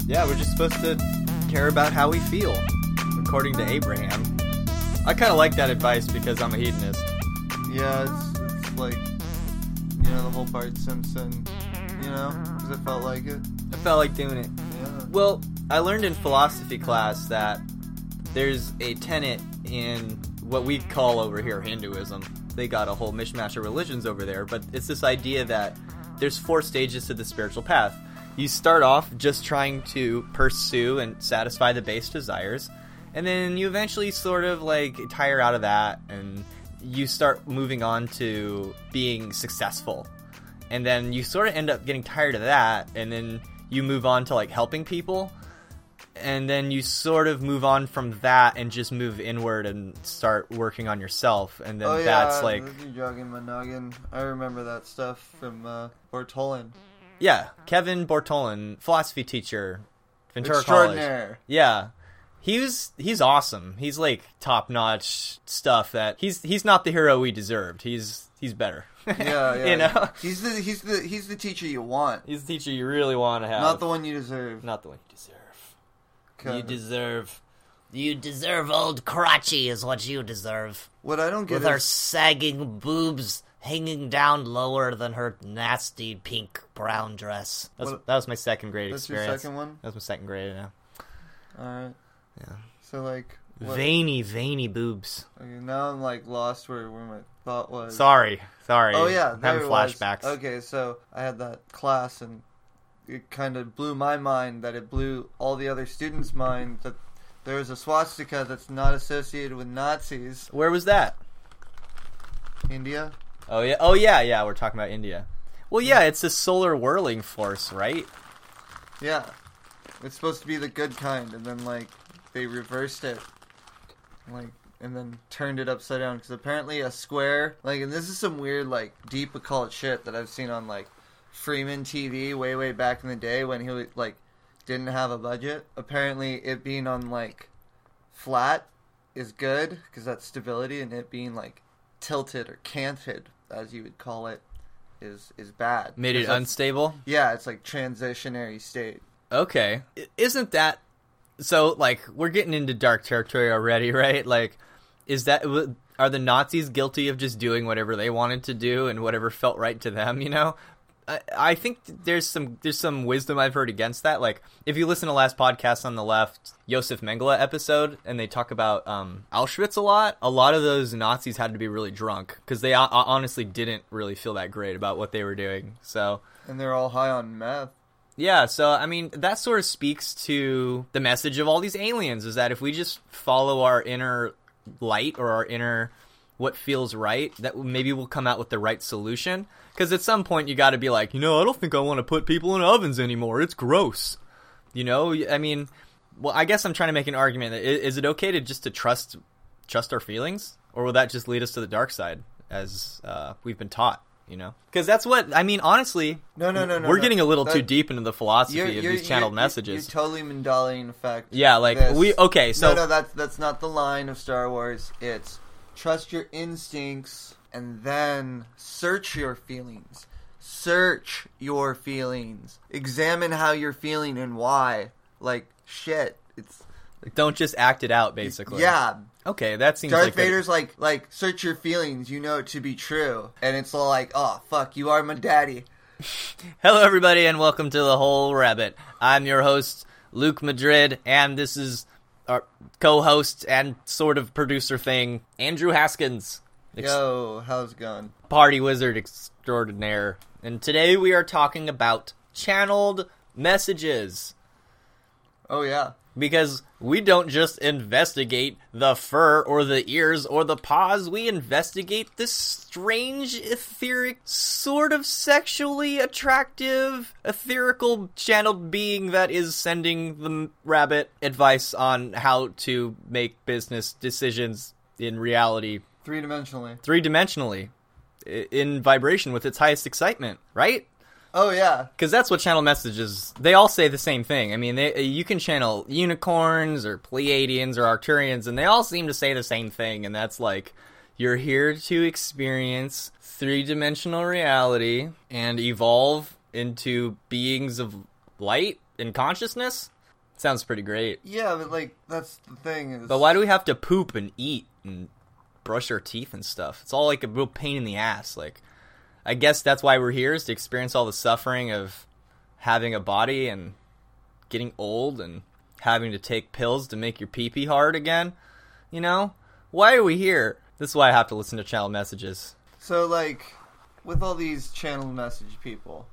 Yeah, we're just supposed to care about how we feel, according to Abraham. I kind of like that advice because I'm a hedonist. Yeah, it's like, you know, the whole Bart Simpson, you know, because it felt like it. I felt like doing it. Yeah. Well, I learned in philosophy class that there's a tenet in what we call over here Hinduism. They got a whole mishmash of religions over there, but it's this idea that there's 4 stages to the spiritual path. You start off just trying to pursue and satisfy the base desires, and then you eventually sort of like tire out of that, and you start moving on to being successful. And then you sort of end up getting tired of that, and then you move on to like helping people, and then you sort of move on from that and just move inward and start working on yourself, and then that's like... you're jogging my noggin. I remember that stuff from Bortolin. Yeah, Kevin Bortolin, philosophy teacher, Ventura Extraordinaire. College. Yeah. He's awesome. He's like top-notch stuff that he's not the hero we deserved. He's better. Yeah. You know? He's the teacher you want. He's the teacher you really want to have. Not the one you deserve. Not the one you deserve. Okay. You deserve old crotchy is what you deserve. What I don't get With is... her sagging boobs hanging down lower than her nasty pink brown dress. That was my second grade That's experience. your second one? That was my second grade, yeah. Alright. Yeah. So, like... what- Veiny boobs. Okay, now I'm, like, lost where my thought was. Sorry. Oh, yeah. I'm There having it was. flashbacks. Okay, so I had that class, and it kind of blew my mind that it blew all the other students' mind that there is a swastika that's not associated with Nazis. Where was that? India? Oh yeah, we're talking about India. Well, yeah, it's a solar whirling force, right? Yeah. It's supposed to be the good kind, and then, like, they reversed it. Like, and then turned it upside down, because apparently a square, like, and this is some weird, like, deep occult shit that I've seen on, like, Freeman TV way back in the day when he, like, didn't have a budget. Apparently it being on, like, flat is good, because that's stability, and it being, like, tilted or canted, as you would call it, is bad. Made it unstable? Yeah, it's like transitionary state. Okay. Isn't that... So, like, we're getting into dark territory already, right? Like, are the Nazis guilty of just doing whatever they wanted to do and whatever felt right to them, you know? I think there's some wisdom I've heard against that. Like, if you listen to last podcast on the left, Josef Mengele episode, and they talk about Auschwitz a lot of those Nazis had to be really drunk, because they honestly didn't really feel that great about what they were doing, so... And they're all high on meth. Yeah, so, I mean, that sort of speaks to the message of all these aliens, is that if we just follow our inner light, or our inner what feels right, that maybe we'll come out with the right solution. Because at some point you gotta be like, I don't think I want to put people in ovens anymore, it's gross. You know, I mean, well, I guess I'm trying to make an argument that is it okay to just to trust our feelings? Or will that just lead us to the dark side, as we've been taught? You know, because that's what I mean. Honestly, no. We're getting a little too deep into the philosophy of these channeled messages. You're totally Mandalian effect. Yeah, like this. No, that's not the line of Star Wars. It's trust your instincts and then search your feelings. Search your feelings. Examine how you're feeling and why. Like shit. It's don't just act it out, basically. Yeah. Okay, that seems Darth like Vader's like, search your feelings, you know it to be true. And it's all like, oh, fuck, you are my daddy. Hello, everybody, and welcome to The Whole Rabbit. I'm your host, Luke Madrid, and this is our co-host and sort of producer thing, Andrew Haskins. Yo, how's it going? Party wizard extraordinaire. And today we are talking about channeled messages. Oh, yeah. Because we don't just investigate the fur or the ears or the paws, we investigate this strange, etheric, sort of sexually attractive, etherical channeled being that is sending the rabbit advice on how to make business decisions in reality. Three-dimensionally. In vibration with its highest excitement, right? Oh, yeah. Because that's what channel messages, they all say the same thing. I mean, you can channel unicorns or Pleiadians or Arcturians, and they all seem to say the same thing, and that's like, you're here to experience three-dimensional reality and evolve into beings of light and consciousness. Sounds pretty great. Yeah, but like that's the thing. Is, But why do we have to poop and eat and brush our teeth and stuff? It's all like a real pain in the ass. Like, I guess that's why we're here, is to experience all the suffering of having a body and getting old and having to take pills to make your pee-pee hard again. You know? Why are we here? This is why I have to listen to channel messages. So like, with all these channel message people,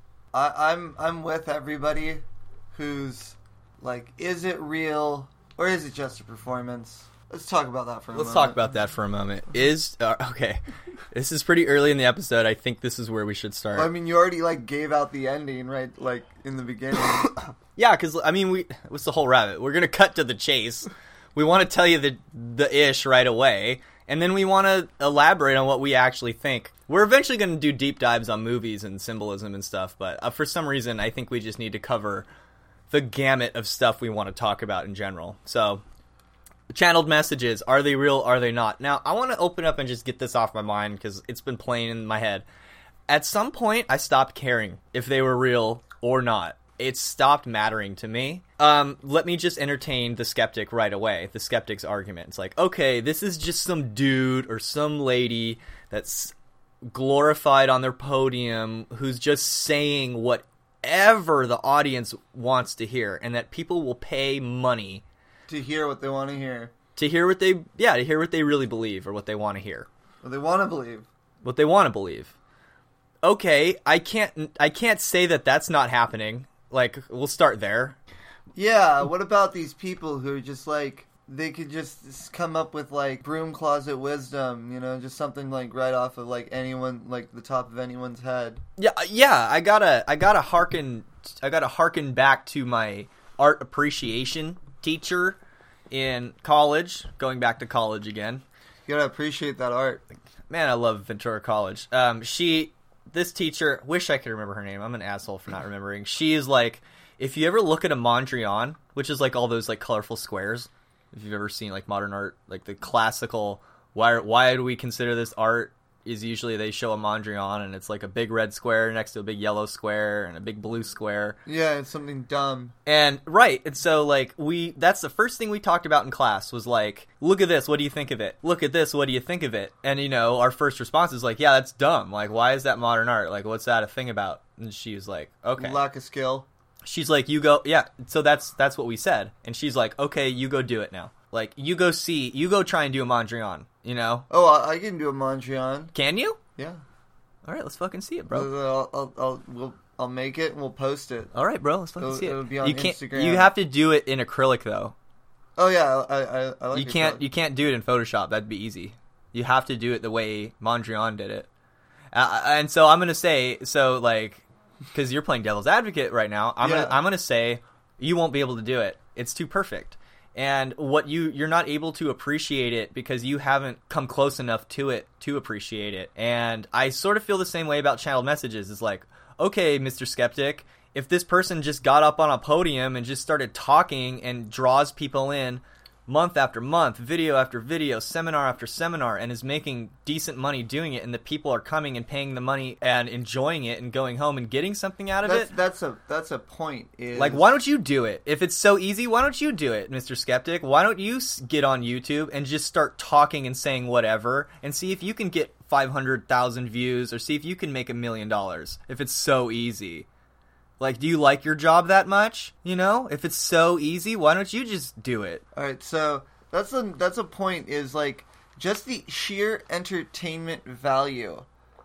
I'm with everybody who's like, is it real or is it just a performance? Let's talk about that for a moment. Let's talk about that for a moment. Okay. This is pretty early in the episode. I think this is where we should start. I mean, you already like gave out the ending, right? Like in the beginning. Yeah, because I mean, what's the whole rabbit? We're gonna cut to the chase. We want to tell you the ish right away, and then we want to elaborate on what we actually think. We're eventually going to do deep dives on movies and symbolism and stuff, but for some reason, I think we just need to cover the gamut of stuff we want to talk about in general. So, channeled messages, are they real, are they not? Now, I want to open up and just get this off my mind, because it's been playing in my head. At some point, I stopped caring if they were real or not. It stopped mattering to me. Let me just entertain the skeptic right away, the skeptic's argument. It's like, okay, this is just some dude or some lady that's glorified on their podium who's just saying whatever the audience wants to hear, and that people will pay money to hear what they want to hear. To hear what they really believe, or what they want to hear. What they want to believe. What they want to believe. Okay, I can't say that that's not happening. Like, we'll start there. Yeah, what about these people who are just like, they could just come up with like broom closet wisdom, you know, just something like right off of like anyone, like the top of anyone's head. Yeah, I gotta harken back to my art appreciation teacher in college, going back to college again. You gotta appreciate that art. Man, I love Ventura College. This teacher, wish I could remember her name. I'm an asshole for not remembering. She is like, if you ever look at a Mondrian, which is like all those like colorful squares, if you've ever seen like modern art, like the classical, why do we consider this art, is usually they show a Mondrian and it's like a big red square next to a big yellow square and a big blue square. Yeah, it's something dumb. And right, and so like that's the first thing we talked about in class was like, look at this, what do you think of it? Look at this, what do you think of it? And you know, our first response is like, yeah, that's dumb. Like, why is that modern art? Like, what's that a thing about? And she was like, okay. Lack of skill. She's like, you go, yeah, so that's what we said. And she's like, okay, you go do it now. Like, you go try and do a Mondrian, you know? Oh, I can do a Mondrian. Can you? Yeah. All right, let's fucking see it, bro. I'll make it and we'll post it. All right, bro, let's fucking see it. It'll be on Instagram. You have to do it in acrylic, though. Oh yeah, I like. You can't do it in Photoshop. That'd be easy. You have to do it the way Mondrian did it. And so I'm gonna say, so like, because you're playing devil's advocate right now, I'm gonna say you won't be able to do it. It's too perfect. And what you're not able to appreciate it because you haven't come close enough to it to appreciate it. And I sort of feel the same way about channeled messages. It's like, okay, Mr. Skeptic, if this person just got up on a podium and just started talking and draws people in month after month, video after video, seminar after seminar, and is making decent money doing it, and the people are coming and paying the money and enjoying it and going home and getting something out of it. That's a point. Like, why don't you do it? If it's so easy, why don't you do it, Mr. Skeptic? Why don't you get on YouTube and just start talking and saying whatever and see if you can get 500,000 views or see if you can make $1 million if it's so easy? Like, do you like your job that much? You know, if it's so easy, why don't you just do it? All right, so that's a point. Is like just the sheer entertainment value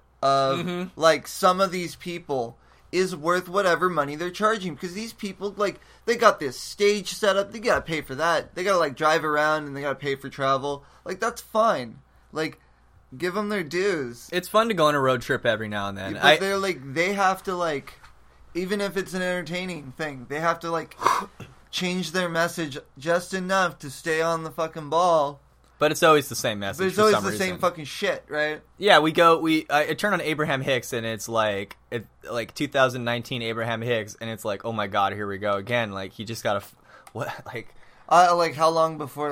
of like some of these people is worth whatever money they're charging, because these people, like, they got this stage set up, they gotta pay for that. They gotta like drive around and they gotta pay for travel. Like, that's fine. Like, give them their dues. It's fun to go on a road trip every now and then. But they're like, they have to like. Even if it's an entertaining thing, they have to, like, change their message just enough to stay on the fucking ball. But it's always the same message. But it's always the same fucking shit, right? Yeah, I turn on Abraham Hicks, and it's like 2019 Abraham Hicks, and it's like, oh my god, here we go again. Like, he just got like how long before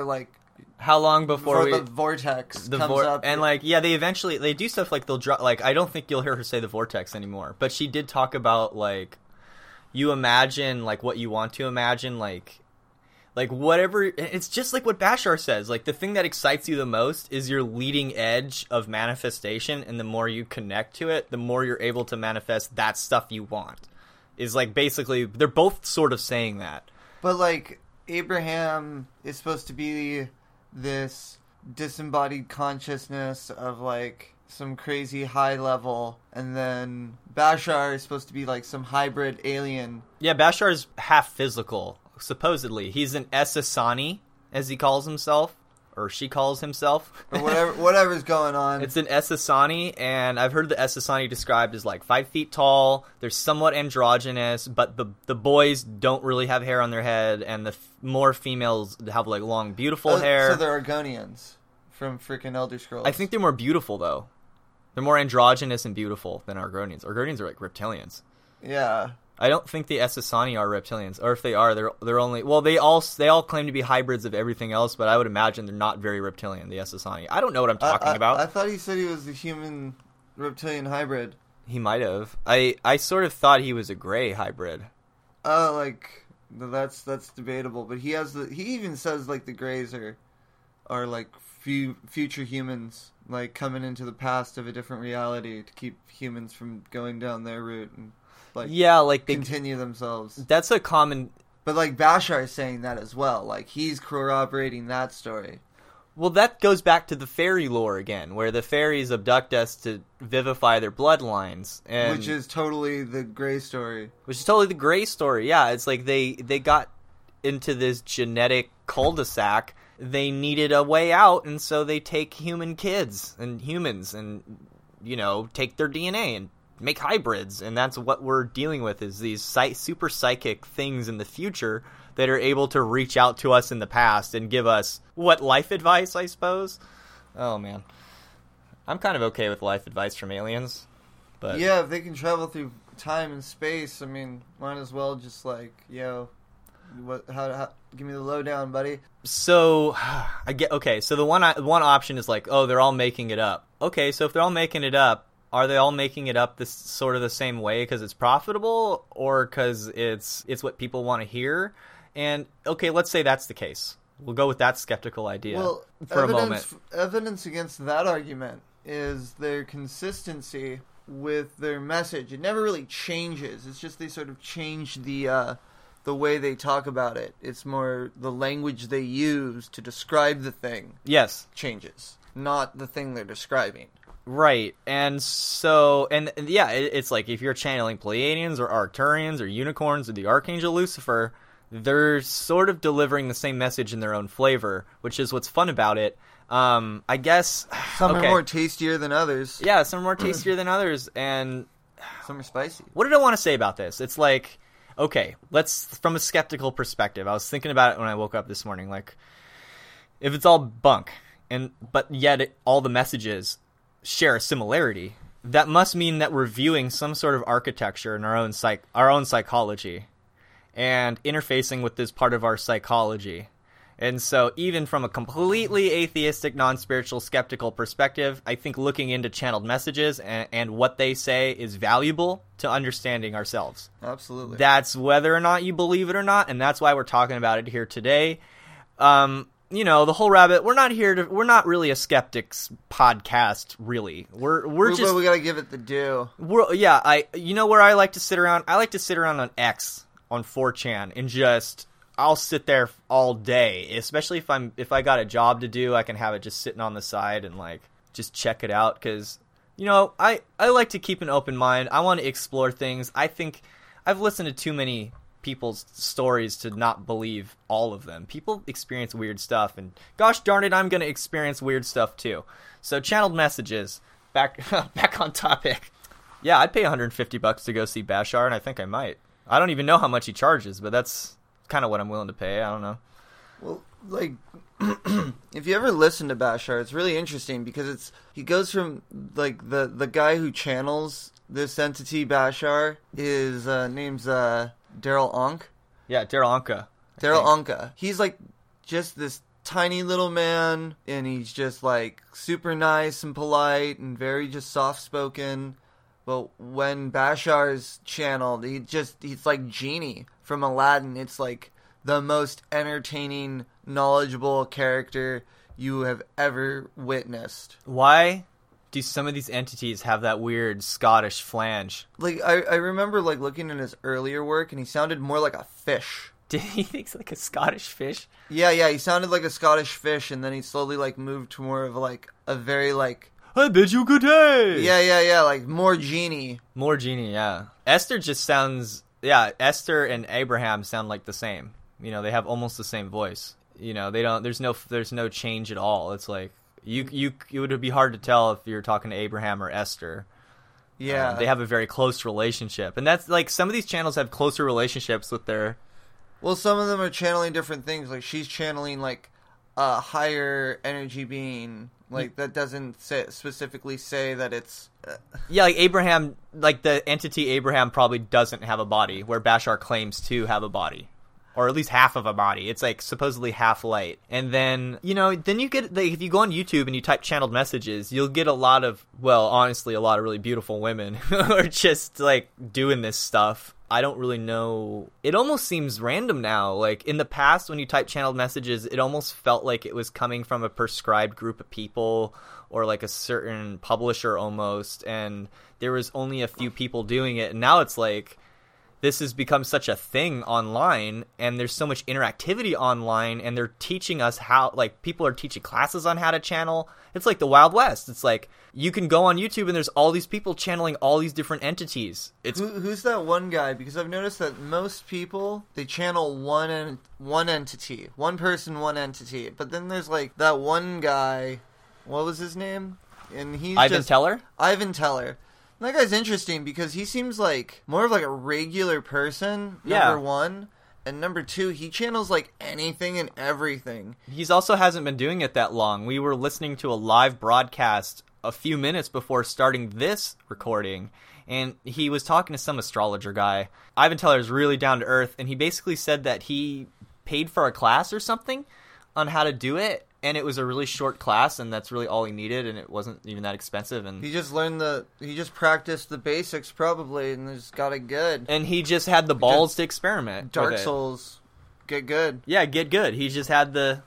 the vortex comes up? And like, yeah, they do stuff like they'll drop. Like, I don't think you'll hear her say the vortex anymore, but she did talk about like, you imagine like what you want to imagine, like Like, whatever, it's just like what Bashar says. Like, the thing that excites you the most is your leading edge of manifestation, and the more you connect to it, the more you're able to manifest that stuff you want. Is like, basically, they're both sort of saying that. But, like, Abraham is supposed to be this disembodied consciousness of, like, some crazy high level, and then Bashar is supposed to be, like, some hybrid alien. Yeah, Bashar is half physical. Supposedly, he's an Essassani, as he calls himself, or she calls himself. Or whatever's going on. It's an Essassani, and I've heard the Essassani described as like 5 feet tall. They're somewhat androgynous, but the boys don't really have hair on their head, and the more females have like long, beautiful hair. So they're Argonians from freaking Elder Scrolls. I think they're more beautiful though. They're more androgynous and beautiful than Argonians. Argonians are like reptilians. Yeah. I don't think the Essassani are reptilians, or if they are, they're only, well, they all claim to be hybrids of everything else, but I would imagine they're not very reptilian, the Essassani. I don't know what I'm talking about. I thought he said he was the human reptilian hybrid. He might have. I sort of thought he was a gray hybrid. Like that's debatable, but he even says like the Greys are like future humans, like coming into the past of a different reality to keep humans from going down their route and. Like, yeah, like they continue themselves. That's a common. But like Bashar is saying that as well. Like he's corroborating that story. Well, that goes back to the fairy lore again, where the fairies abduct us to vivify their bloodlines, and which is totally the Grey story. Which is totally the Grey story. Yeah, it's like they got into this genetic cul-de-sac. They needed a way out, and so they take human kids and humans, and take their DNA and make hybrids, and that's what we're dealing with, is these super psychic things in the future that are able to reach out to us in the past and give us, life advice, I suppose? Oh, man. I'm kind of okay with life advice from aliens, but... Yeah, if they can travel through time and space, I mean, might as well just, like, how give me the lowdown, buddy. So, so the one option is like, oh, they're all making it up. Okay, so if they're all making it up, are they all making it up this sort of the same way because it's profitable, or because it's what people want to hear? And okay, let's say that's the case. We'll go with that skeptical idea for a moment. Evidence against that argument is their consistency with their message. It never really changes. It's just they sort of change the way they talk about it. It's more the language they use to describe the thing. Yes, changes, not the thing they're describing. Right, and so, and yeah, it's like if you're channeling Pleiadians or Arcturians or unicorns or the Archangel Lucifer, they're sort of delivering the same message in their own flavor, which is what's fun about it. I guess some are more tastier than others. Yeah, some are more tastier than others, and some are spicy. What did I want to say about this? It's like, okay, from a skeptical perspective, I was thinking about it when I woke up this morning. Like, if it's all bunk, but yet all the messages share a similarity, that must mean that we're viewing some sort of architecture in our own psychology and interfacing with this part of our psychology. And so even from a completely atheistic, non-spiritual, skeptical perspective, I think looking into channeled messages and what they say is valuable to understanding ourselves. Absolutely. That's whether or not you believe it or not, and that's why we're talking about it here today. The whole rabbit. We're not really a skeptics podcast, really. We're just. But we gotta give it the due. Where I like to sit around. I like to sit around on X, on 4chan, and I'll sit there all day. Especially if I got a job to do, I can have it just sitting on the side and like just check it out. Because I like to keep an open mind. I want to explore things. I think I've listened to too many people's stories to not believe all of them. People experience weird stuff, and gosh darn it, I'm going to experience weird stuff too. So channeled messages, back on topic. Yeah, I'd pay $150 to go see Bashar, and I think I might. I don't even know how much he charges, but that's kind of what I'm willing to pay. I don't know. Well, like, if you ever listen to Bashar, it's really interesting because he goes from like the guy who channels this entity Bashar, his name's Daryl Ankh. Yeah, Daryl Anka. Daryl Anka. He's like just this tiny little man, and he's just like super nice and polite and very just soft spoken. But when Bashar's channeled, he's like Genie from Aladdin. It's like the most entertaining, knowledgeable character you have ever witnessed. Why do some of these entities have that weird Scottish flange? Like, I remember, like, looking at his earlier work, and he sounded more like a fish. Did he think like a Scottish fish? Yeah, he sounded like a Scottish fish, and then he slowly, like, moved to more of, like, a very, like... I bid you good day! Yeah, like, more genie. More genie, yeah. Esther just sounds... Yeah, Esther and Abraham sound like the same. You know, they have almost the same voice. You know, they don't... There's no change at all. It's like... It would be hard to tell if you're talking to Abraham or Esther. Yeah. They have a very close relationship. And that's, like, some of these channels have closer relationships with their... Well, some of them are channeling different things. Like, she's channeling, like, a higher energy being. Like, that doesn't specifically say that it's... Yeah, like Abraham, like the entity Abraham probably doesn't have a body, where Bashar claims to have a body. Or at least half of a body. It's like supposedly half light. And then, you know, then you get, like, if you go on YouTube and you type channeled messages, you'll get a lot of, well, honestly, a lot of really beautiful women who are just, like, doing this stuff. I don't really know. It almost seems random now. Like, in the past, when you type channeled messages, it almost felt like it was coming from a prescribed group of people or, like, a certain publisher almost. And there was only a few people doing it. And now it's like... This has become such a thing online, and there's so much interactivity online, and they're teaching us how, like, people are teaching classes on how to channel. It's like the Wild West. It's like, you can go on YouTube, and there's all these people channeling all these different entities. It's Who's that one guy? Because I've noticed that most people, they channel one entity. One person, one entity. But then there's, like, that one guy, what was his name? And he's Ivan Teller? Ivan Teller. That guy's interesting because he seems like more of like a regular person, number one. And number two, he channels like anything and everything. He's also hasn't been doing it that long. We were listening to a live broadcast a few minutes before starting this recording, and he was talking to some astrologer guy. Ivan Teller is really down to earth, and he basically said that he paid for a class or something on how to do it. And it was a really short class, and that's really all he needed, and it wasn't even that expensive. And he just practiced the basics probably, and just got it good. And he just had the balls to experiment. Dark Souls, get good. Yeah, get good. He just had the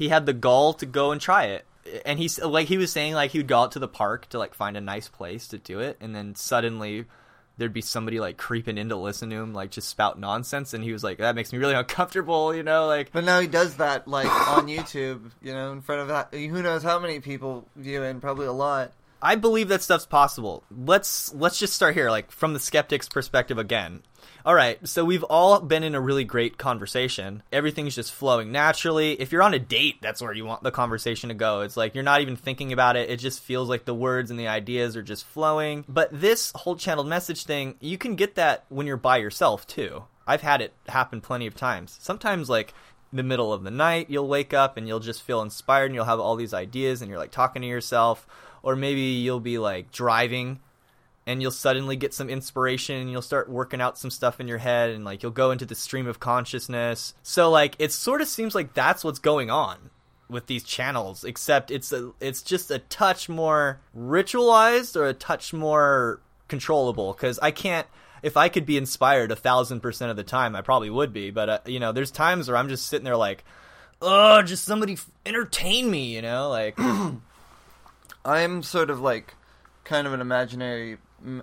gall to go and try it. And he was saying, like, he would go out to the park to, like, find a nice place to do it, and then suddenly there'd be somebody, like, creeping in to listen to him, like, just spout nonsense, and he was like, that makes me really uncomfortable, you know, like... But now he does that, like, on YouTube, you know, in front of, who knows how many people viewing, probably a lot. I believe that stuff's possible. Let's just start here, like, from the skeptic's perspective again. All right, so we've all been in a really great conversation. Everything's just flowing naturally. If you're on a date, that's where you want the conversation to go. It's like you're not even thinking about it. It just feels like the words and the ideas are just flowing. But this whole channeled message thing, you can get that when you're by yourself, too. I've had it happen plenty of times. Sometimes, like, in the middle of the night, you'll wake up and you'll just feel inspired and you'll have all these ideas and you're, like, talking to yourself. Or maybe you'll be, like, driving and you'll suddenly get some inspiration and you'll start working out some stuff in your head and, like, you'll go into the stream of consciousness. So, like, it sort of seems like that's what's going on with these channels, except it's just a touch more ritualized or a touch more controllable, because if I could be inspired 1,000% of the time, I probably would be, but, you know, there's times where I'm just sitting there like, oh, just somebody entertain me, you know, like... I'm sort of, like, kind of an imaginary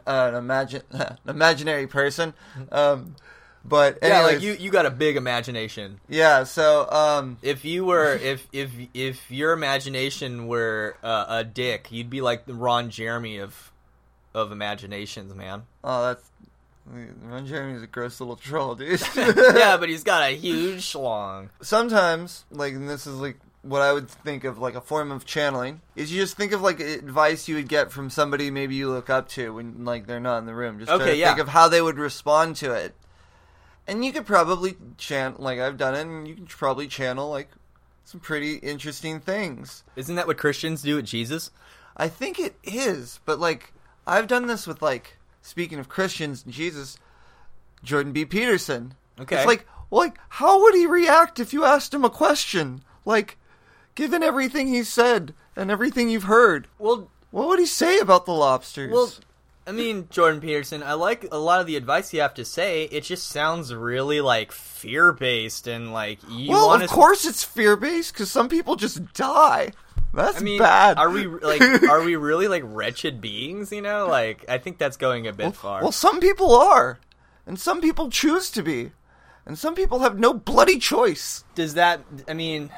person, but anyways, yeah, like you got a big imagination. Yeah, so if you were if your imagination were a dick, you'd be like the Ron Jeremy of imaginations, man. Oh, Ron Jeremy's a gross little troll, dude. Yeah, but he's got a huge schlong. Sometimes, like, and this is like what I would think of like a form of channeling, is you just think of like advice you would get from somebody maybe you look up to when like they're not in the room. Just try to think of how they would respond to it. And you could probably channel, like I've done it, and you can probably channel like some pretty interesting things. Isn't that what Christians do with Jesus? I think it is, but like I've done this with, like, speaking of Christians and Jesus, Jordan B. Peterson. Okay. It's like how would he react if you asked him a question? Like, given everything he said and everything you've heard, well, what would he say about the lobsters? Well, I mean, Jordan Peterson, I like a lot of the advice you have to say. It just sounds really, like, fear-based and, like, you Well, want of course it's fear-based, because some people just die. That's I mean, bad. are we really, like, wretched beings, you know? Like, I think that's going a bit far. Well, some people are. And some people choose to be. And some people have no bloody choice. Does that, I mean...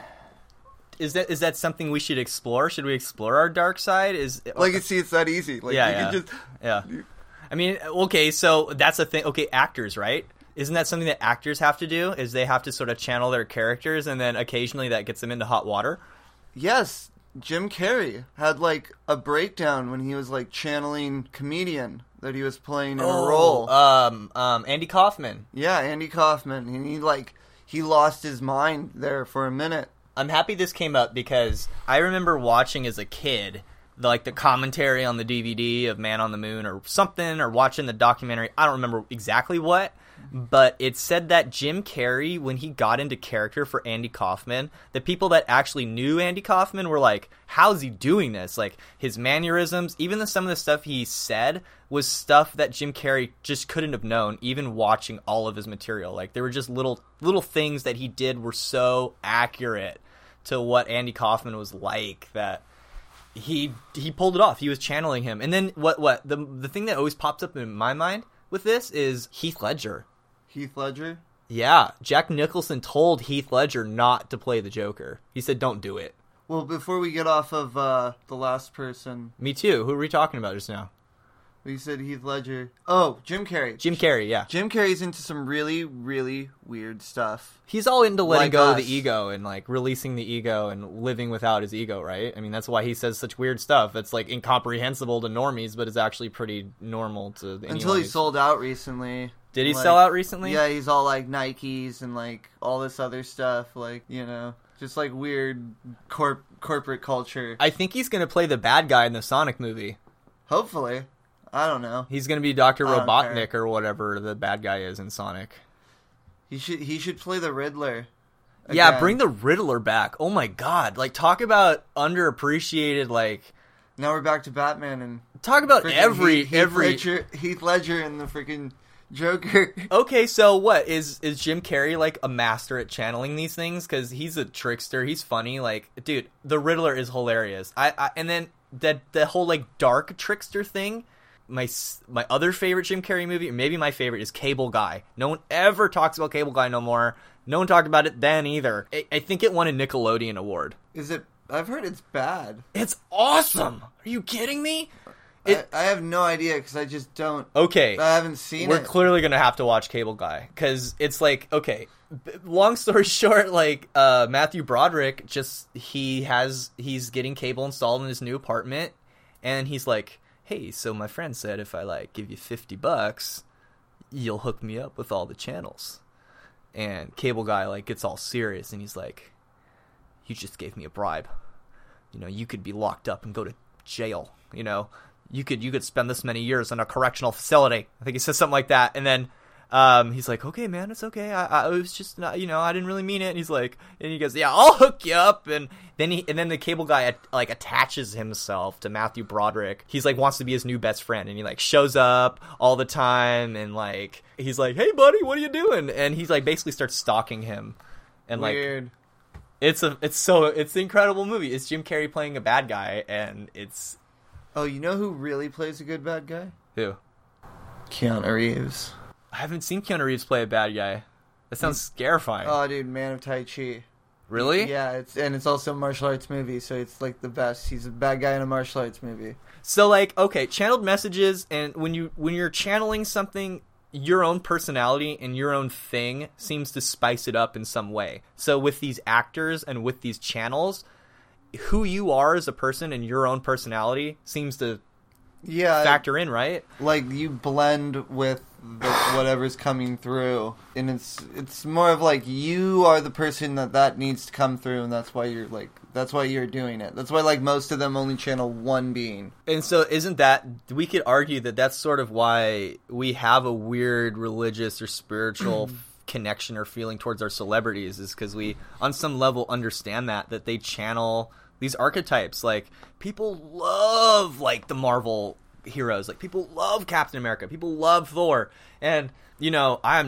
Is that something we should explore? Should we explore our dark side? Like, you see, it's that easy. Like, Yeah, you yeah. can just... Yeah. I mean, okay, so that's a thing. Okay, actors, right? Isn't that something that actors have to do? Is they have to sort of channel their characters, and then occasionally that gets them into hot water? Yes, Jim Carrey had, like, a breakdown when he was, like, channeling comedian that he was playing in a role. Andy Kaufman. Yeah, Andy Kaufman. And he lost his mind there for a minute. I'm happy this came up because I remember watching as a kid, the commentary on the DVD of Man on the Moon or something, or watching the documentary. I don't remember exactly what, but it said that Jim Carrey, when he got into character for Andy Kaufman, the people that actually knew Andy Kaufman were like, how's he doing this? Like, his mannerisms, even some of the stuff he said was stuff that Jim Carrey just couldn't have known, even watching all of his material. Like, there were just little things that he did were so accurate to what Andy Kaufman was like that he pulled it off. He was channeling him. And then the thing that always pops up in my mind with this is Heath Ledger. Heath Ledger? Yeah, Jack Nicholson told Heath Ledger not to play the Joker. He said, don't do it. Well, before we get off of the last person, Me too. Who are we talking about just now? we said Heath Ledger. Oh, Jim Carrey. Jim Carrey, yeah. Jim Carrey's into some really, really weird stuff. He's all into letting Like go of us. the ego and, like, releasing the ego and living without his ego, right? I mean, that's why he says such weird stuff that's, like, incomprehensible to normies, but is actually pretty normal to anyone. Until he who's- sold out recently. Did he Like, sell out recently? Yeah, he's all like Nikes and like all this other stuff, like, you know, just like weird corporate culture. I think he's going to play the bad guy in the Sonic movie. Hopefully. I don't know. He's going to be Dr. I don't Robotnik or whatever the bad guy is in Sonic. He should play the Riddler. Yeah, again. bring the Riddler back. Oh my god. Like, talk about underappreciated, like... Now we're back to Batman and Talk about freaking every... Heath Ledger and the freaking Joker. Okay, so what? Is Jim Carrey, like, a master at channeling these things? Because he's a trickster. He's funny. Like, dude, the Riddler is hilarious. And then the whole, like, dark trickster thing... My other favorite Jim Carrey movie, or maybe my favorite, is Cable Guy. No one ever talks about Cable Guy no more. No one talked about it then either. I think it won a Nickelodeon award. Is it? I've heard it's bad. It's awesome. Are you kidding me? I have no idea because I just don't. Okay. I haven't seen We're it. clearly going to have to watch Cable Guy. Because it's like, okay, long story short, like, Matthew Broderick he's getting cable installed in his new apartment. And he's like, hey, so my friend said if I, like, give you $50, you'll hook me up with all the channels. And Cable Guy, like, gets all serious, and he's like, you just gave me a bribe. You know, you could be locked up and go to jail, you know. You could spend this many years in a correctional facility. I think he says something like that. And then he's like, okay, man, it's okay. I was just not, you know, I didn't really mean it. And he's like, and he goes, yeah, I'll hook you up. And then the Cable Guy like attaches himself to Matthew Broderick. He's like wants to be his new best friend, and he like shows up all the time, and like he's like, hey buddy, what are you doing? And he's like basically starts stalking him, and Weird. like it's an incredible movie. It's Jim Carrey playing a bad guy, and it's Oh, you know who really plays a good bad guy? who? Keanu Reeves. I haven't seen Keanu Reeves play a bad guy. That sounds scarifying. Oh, dude, Man of Tai Chi. Really? Yeah, it's also a martial arts movie, so it's like the best. He's a bad guy in a martial arts movie. So like, okay, channeled messages, and when you're channeling something, your own personality and your own thing seems to spice it up in some way. So with these actors and with these channels, who you are as a person and your own personality seems to factor in, right? Like you blend with whatever's coming through, and it's more of like you are the person that needs to come through, and that's why you're doing it. That's why like most of them only channel one being. And so isn't that, we could argue that that's sort of why we have a weird religious or spiritual connection or feeling towards our celebrities, is because we on some level understand that they channel these archetypes. Like people love like the Marvel heroes. Like, people love Captain America. People love Thor. And, you know, I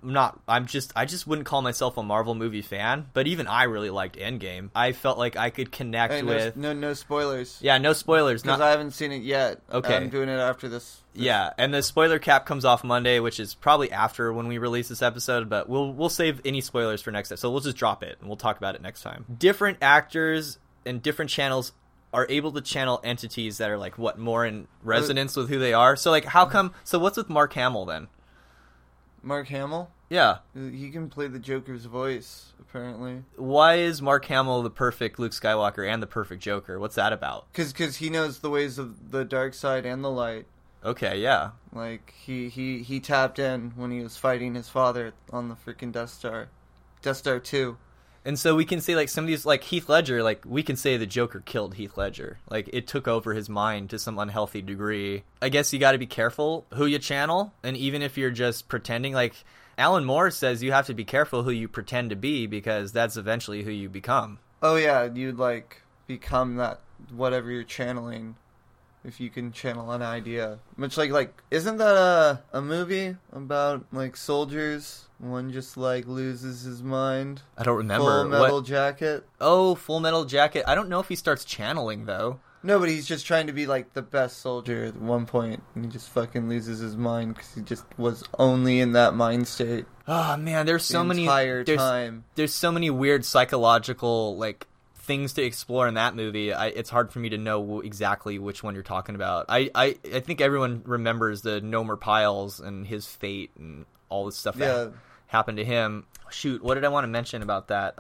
just wouldn't call myself a Marvel movie fan, but even I really liked Endgame. I felt like I could connect with... No spoilers. Yeah, no spoilers. Because I haven't seen it yet. Okay. I'm doing it after this. Yeah, and the spoiler cap comes off Monday, which is probably after when we release this episode, but we'll save any spoilers for next time. So we'll just drop it, and we'll talk about it next time. Different actors and different channels are able to channel entities that are, like, what, more in resonance with who they are? So, like, how come... So what's with Mark Hamill, then? Mark Hamill? Yeah. He can play the Joker's voice, apparently. Why is Mark Hamill the perfect Luke Skywalker and the perfect Joker? What's that about? Because he knows the ways of the dark side and the light. Okay, yeah. Like, he tapped in when he was fighting his father on the freaking Death Star. Death Star 2. And so we can say, like, some of these, like, Heath Ledger, like, we can say the Joker killed Heath Ledger. Like, it took over his mind to some unhealthy degree. I guess you gotta be careful who you channel, and even if you're just pretending, like, Alan Moore says you have to be careful who you pretend to be, because that's eventually who you become. Oh, yeah, you'd, like, become that, whatever you're channeling, if you can channel an idea. Much like, isn't that a movie about, like, soldiers? One just, like, loses his mind. I don't remember. Full Metal Jacket. Oh, Full Metal Jacket. I don't know if he starts channeling, though. No, but he's just trying to be, like, the best soldier at one point, and he just fucking loses his mind because he just was only in that mind state. Oh, man, there's so many... time. There's so many weird psychological, like, things to explore in that movie. It's hard for me to know exactly which one you're talking about. I think everyone remembers the Nomer Pyles and his fate and all this stuff that happened to him. Shoot, what did I want to mention about that?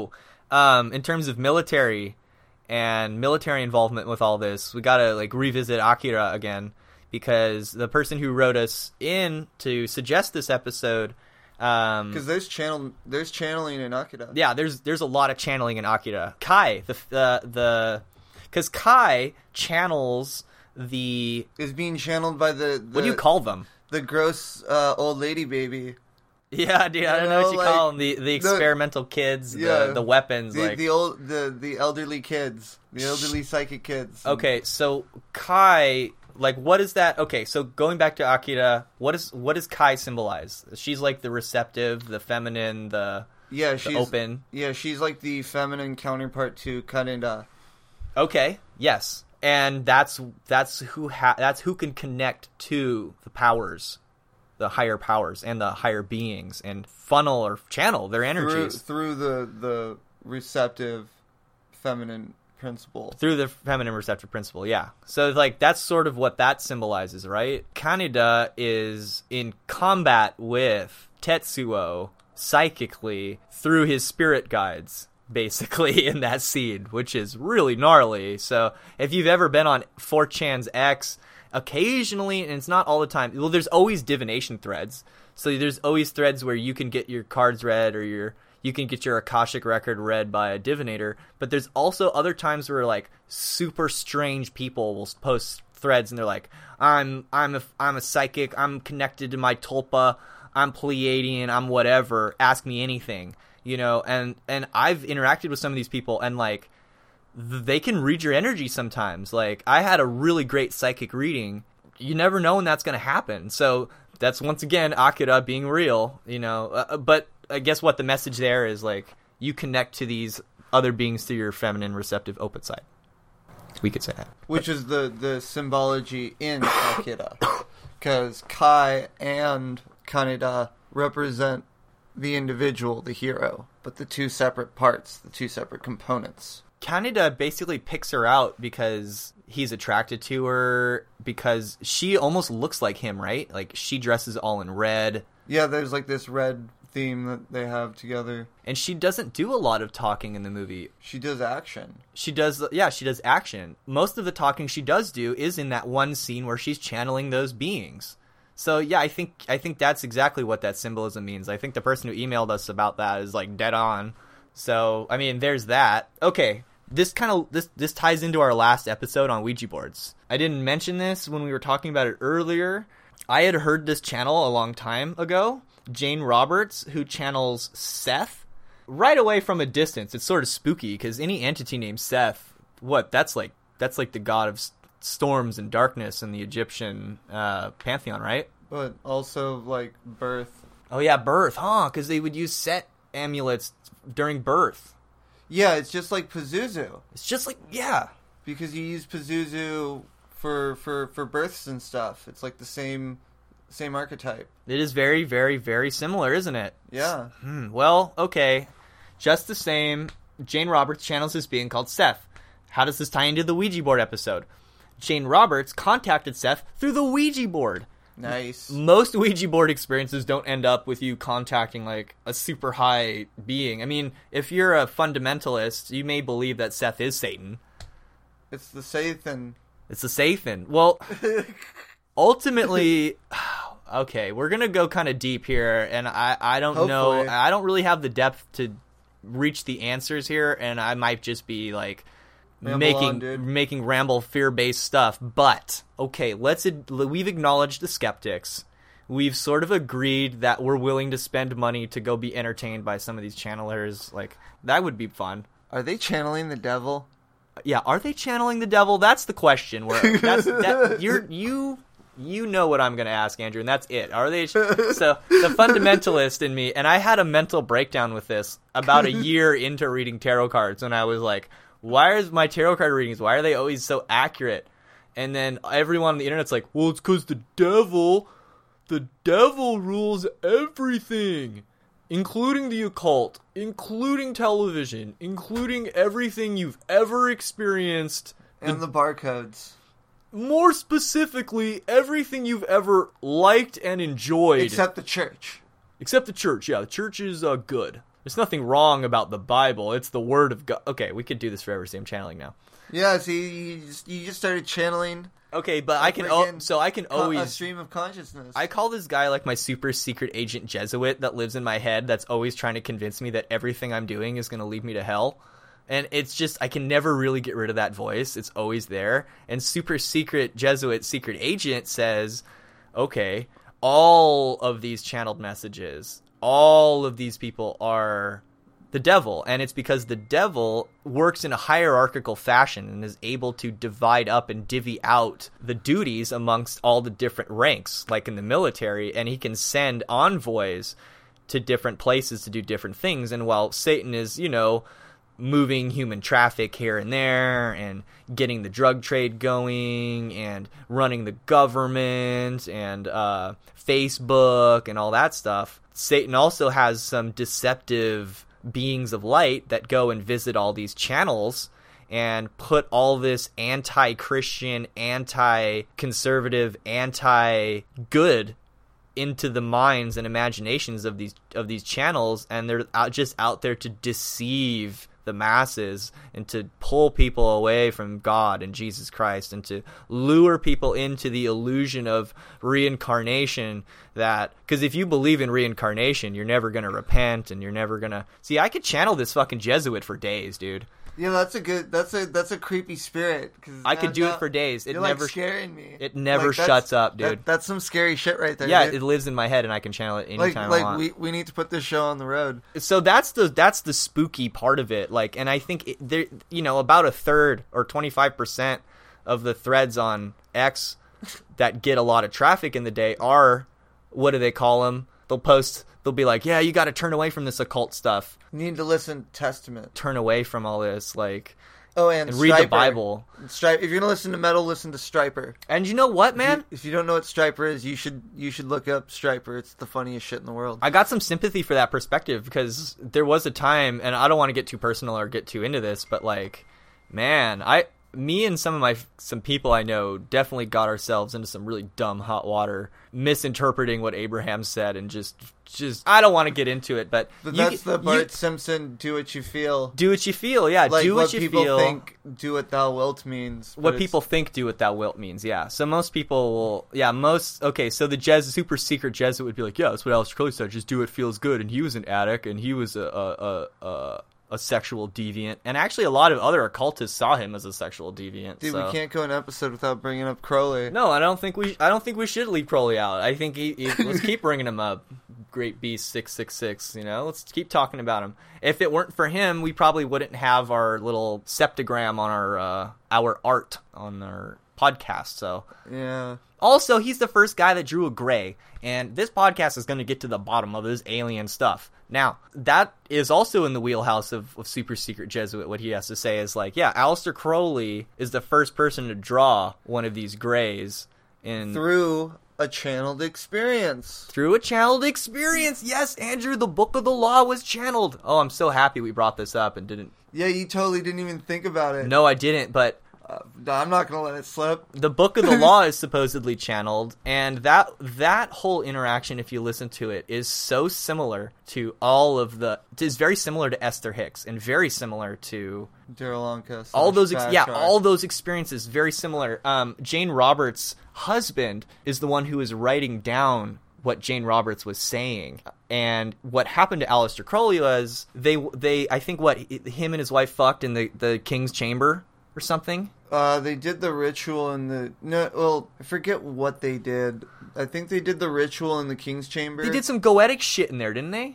In terms of military and military involvement with all this, we gotta, like, revisit Akira again, because the person who wrote us in to suggest this episode, because there's channeling in Akira. Yeah, there's a lot of channeling in Akira. Kai, because Kai channels is being channeled by the what do you call them? The gross old lady baby. Yeah, dude, I don't know what you call them. The experimental kids, the weapons, the elderly kids, the elderly psychic kids. Okay, so Kai, like, what is that? Okay, so going back to Akira, what does Kai symbolize? She's like the receptive, the feminine, the open. Yeah, she's like the feminine counterpart to Kaneda. Okay, yes, and that's who can connect to the powers. The higher powers and the higher beings, and funnel or channel their energies through the receptive feminine principle. Through the feminine receptive principle, yeah. So, like, that's sort of what that symbolizes, right? Kaneda is in combat with Tetsuo psychically through his spirit guides, basically, in that scene, which is really gnarly. So, if you've ever been on 4chan's X, occasionally, and it's not all the time, well, there's always divination threads. So there's always threads where you can get your cards read, or you can get your Akashic record read by a divinator. But there's also other times where, like, super strange people will post threads, and they're like, I'm a psychic, I'm connected to my tulpa, I'm Pleiadian, I'm whatever, ask me anything, you know. And I've interacted with some of these people, and, like, they can read your energy sometimes. Like, I had a really great psychic reading. You never know when that's going to happen. So that's, once again, Akira being real, you know. But I guess what the message there is, like, you connect to these other beings through your feminine, receptive, open side. We could say that. Which is the symbology in Akira. Because Kai and Kaneda represent the individual, the hero, but the two separate parts, the two separate components. Kaneda basically picks her out because he's attracted to her, because she almost looks like him, right? Like, she dresses all in red. Yeah, there's, like, this red theme that they have together. And she doesn't do a lot of talking in the movie. She does action. She does action. Most of the talking she does do is in that one scene where she's channeling those beings. So, yeah, I think that's exactly what that symbolism means. I think the person who emailed us about that is, like, dead on. So, I mean, there's that. Okay. This ties into our last episode on Ouija boards. I didn't mention this when we were talking about it earlier. I had heard this channel a long time ago. Jane Roberts, who channels Seth, right away from a distance. It's sort of spooky because any entity named Seth, that's like the god of storms and darkness in the Egyptian pantheon, right? But also, like, birth. Oh, yeah, birth, huh? Because they would use Set amulets during birth. Yeah, it's just like Pazuzu. It's just like, yeah. Because you use Pazuzu for births and stuff. It's like the same archetype. It is very, very, very similar, isn't it? Yeah. Well, okay. Just the same, Jane Roberts channels this being called Seth. How does this tie into the Ouija board episode? Jane Roberts contacted Seth through the Ouija board. Nice. Most Ouija board experiences don't end up with you contacting, like, a super high being. I mean, if you're a fundamentalist, you may believe that Seth is Satan. It's the Sathan. It's the Sathan. Well, ultimately, okay, we're going to go kind of deep here, and I don't know. Hopefully. I don't really have the depth to reach the answers here, and I might just be, like, making ramble fear-based stuff. But, okay, we've acknowledged the skeptics. We've sort of agreed that we're willing to spend money to go be entertained by some of these channelers. Like, that would be fun. Are they channeling the devil? Yeah, are they channeling the devil? That's the question. You know what I'm going to ask, Andrew, and that's it. Are they? So the fundamentalist in me, and I had a mental breakdown with this about a year into reading tarot cards, when I was like, why is my tarot card readings, why are they always so accurate? And then everyone on the internet's like, well, it's because the devil rules everything, including the occult, including television, including everything you've ever experienced. And the barcodes. More specifically, everything you've ever liked and enjoyed. Except the church. Except the church, yeah. The church is good. There's nothing wrong about the Bible. It's the Word of God. Okay, we could do this forever. See, I'm channeling now. Yeah, see, you just started channeling. Okay, but I can always a stream of consciousness. I call this guy like my super secret agent Jesuit that lives in my head, that's always trying to convince me that everything I'm doing is going to lead me to hell. And it's just, I can never really get rid of that voice. It's always there. And super secret Jesuit secret agent says, okay, all of these channeled messages, all of these people are the devil. And it's because the devil works in a hierarchical fashion and is able to divide up and divvy out the duties amongst all the different ranks, like in the military. And he can send envoys to different places to do different things. And while Satan is, moving human traffic here and there and getting the drug trade going and running the government and Facebook and all that stuff, Satan also has some deceptive beings of light that go and visit all these channels and put all this anti-Christian, anti-conservative, anti-good into the minds and imaginations of these channels, and they're just out there to deceive the masses and to pull people away from God and Jesus Christ and to lure people into the illusion of reincarnation. That, because if you believe in reincarnation, you're never going to repent and you're never going to... See, I could channel this fucking Jesuit for days, dude. Yeah, that's a creepy spirit. I could do it for days. You're like scaring me. It never shuts up, dude. That's some scary shit right there. Yeah, dude. It lives in my head, and I can channel it anytime I want. We need to put this show on the road. So that's the spooky part of it. Like, and I think there, about a third or 25% of the threads on X that get a lot of traffic in the day are, what do they call them? They'll be like, yeah, you got to turn away from this occult stuff. You need to listen to Testament. Turn away from all this, like... Oh, and read the Bible. If you're going to listen to metal, listen to Stryper. And you know what, man? If you don't know what Stryper is, you should look up Stryper. It's the funniest shit in the world. I got some sympathy for that perspective, because there was a time, and I don't want to get too personal or get too into this, but, like, man, me and some people I know definitely got ourselves into some really dumb hot water, misinterpreting what Abraham said, and just I don't want to get into it, but that's the Bart Simpson "do what you feel." Do what you feel, yeah. Like do what you feel. People think "do what thou wilt" means. What people think "do what thou wilt" means, yeah. So most people will, okay. So the super secret Jesuit would be like, yeah, that's what Aleister Crowley said. Just do what feels good, and he was an addict, and he was a sexual deviant, and actually a lot of other occultists saw him as a sexual deviant. Dude, we can't go an episode without bringing up Crowley. No, I don't think we should leave Crowley out. I think let's keep bringing him up. Great Beast 666, let's keep talking about him. If it weren't for him, we probably wouldn't have our little septagram on our art on our podcast. So Yeah. also, he's the first guy that drew a gray, and this podcast is going to get to the bottom of this alien stuff. Now, that is also in the wheelhouse of Super Secret Jesuit. What he has to say is like, yeah, Aleister Crowley is the first person to draw one of these grays Through a channeled experience. through a channeled experience. Yes, Andrew, the Book of the Law was channeled. Oh, I'm so happy we brought this up and didn't. Yeah, you totally didn't even think about it. No, I didn't, but I'm not gonna let it slip. the Book of the Law is supposedly channeled, and that whole interaction, if you listen to it, is so similar to is very similar to Esther Hicks, and very similar to Daryl Anka. all those experiences, very similar. Jane Roberts' husband is the one who is writing down what Jane Roberts was saying. And what happened to Aleister Crowley was I think him and his wife fucked in the King's Chamber or something. They did the ritual I forget what they did. I think they did the ritual in the King's Chamber. They did some goetic shit in there, didn't they?